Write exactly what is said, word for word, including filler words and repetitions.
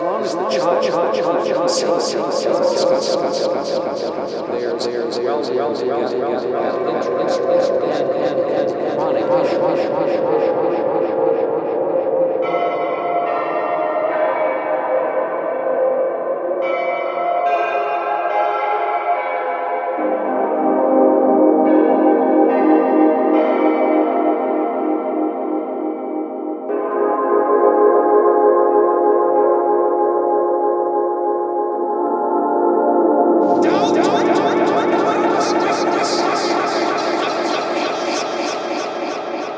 as long as the child feels there's there's well well well well well interest and chronic